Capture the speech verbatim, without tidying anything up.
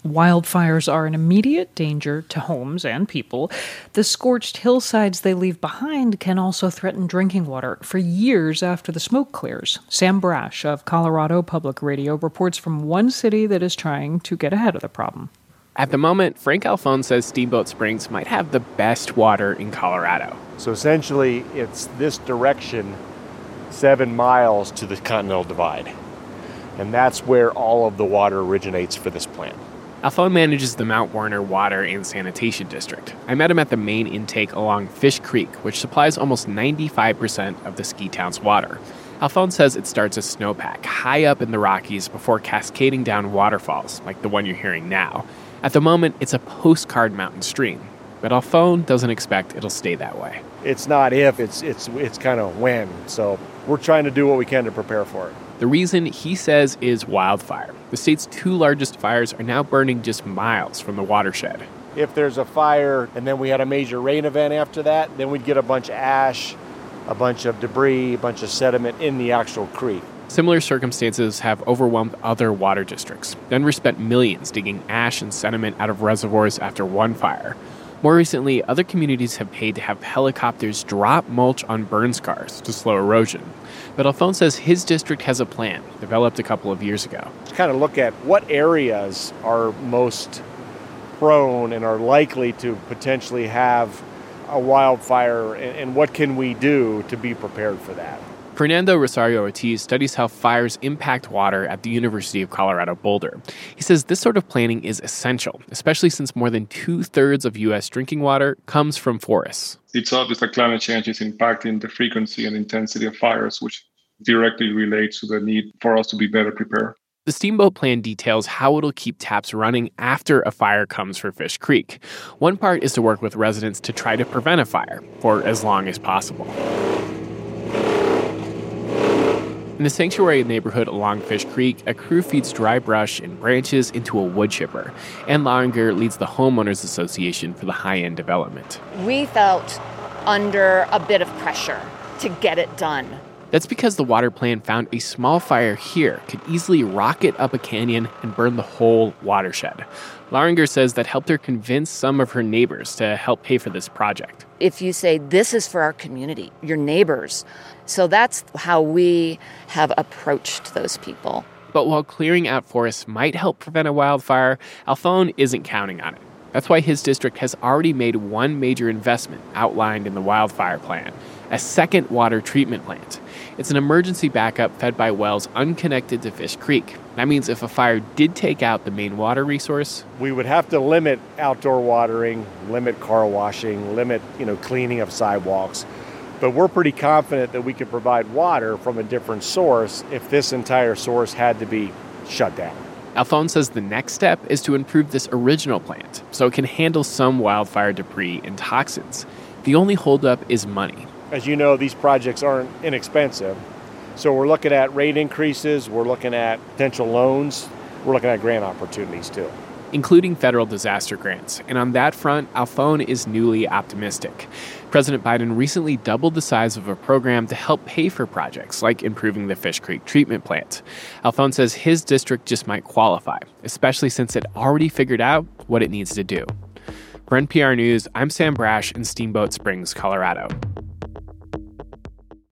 Wildfires are an immediate danger to homes and people. The scorched hillsides they leave behind can also threaten drinking water for years after the smoke clears. Sam Brash of Colorado Public Radio reports from one city that is trying to get ahead of the problem. At the moment, Frank Alphone says Steamboat Springs might have the best water in Colorado. So essentially, it's this direction, seven miles to the Continental Divide. And that's where all of the water originates for this plant. Alphone manages the Mount Warner Water and Sanitation District. I met him at the main intake along Fish Creek, which supplies almost ninety-five percent of the ski town's water. Alphone says it starts as snowpack high up in the Rockies before cascading down waterfalls, like the one you're hearing now. At the moment, it's a postcard mountain stream, but Alphone doesn't expect it'll stay that way. It's not if, it's it's it's kind of when. So we're trying to do what we can to prepare for it. The reason, he says, is wildfire. The state's two largest fires are now burning just miles from the watershed. If there's a fire and then we had a major rain event after that, then we'd get a bunch of ash, a bunch of debris, a bunch of sediment in the actual creek. Similar circumstances have overwhelmed other water districts. Denver spent millions digging ash and sediment out of reservoirs after one fire. More recently, other communities have paid to have helicopters drop mulch on burn scars to slow erosion. But Alphone says his district has a plan, developed a couple of years ago. To kind of look at what areas are most prone and are likely to potentially have a wildfire, and, and what can we do to be prepared for that. Fernando Rosario Ortiz studies how fires impact water at the University of Colorado Boulder. He says this sort of planning is essential, especially since more than two-thirds of U S drinking water comes from forests. It's obvious that climate change is impacting the frequency and intensity of fires, which directly relates to the need for us to be better prepared. The Steamboat plan details how it'll keep taps running after a fire comes for Fish Creek. One part is to work with residents to try to prevent a fire for as long as possible. In the sanctuary neighborhood along Fish Creek, a crew feeds dry brush and branches into a wood chipper. Ann Lauringer leads the Homeowners Association for the high-end development. We felt under a bit of pressure to get it done. That's because the water plan found a small fire here could easily rocket up a canyon and burn the whole watershed. Lauringer says that helped her convince some of her neighbors to help pay for this project. If you say, this is for our community, your neighbors. So that's how we have approached those people. But while clearing out forests might help prevent a wildfire, Alphone isn't counting on it. That's why his district has already made one major investment outlined in the wildfire plan, a second water treatment plant. It's an emergency backup fed by wells unconnected to Fish Creek. That means if a fire did take out the main water resource, we would have to limit outdoor watering, limit car washing, limit, you know, cleaning of sidewalks. But we're pretty confident that we could provide water from a different source if this entire source had to be shut down. Alphone says the next step is to improve this original plant so it can handle some wildfire debris and toxins. The only holdup is money. As you know, these projects aren't inexpensive. So we're looking at rate increases, we're looking at potential loans, we're looking at grant opportunities too. Including federal disaster grants. And on that front, Alphone is newly optimistic. President Biden recently doubled the size of a program to help pay for projects like improving the Fish Creek treatment plant. Alphone says his district just might qualify, especially since it already figured out what it needs to do. For N P R News, I'm Sam Brash in Steamboat Springs, Colorado.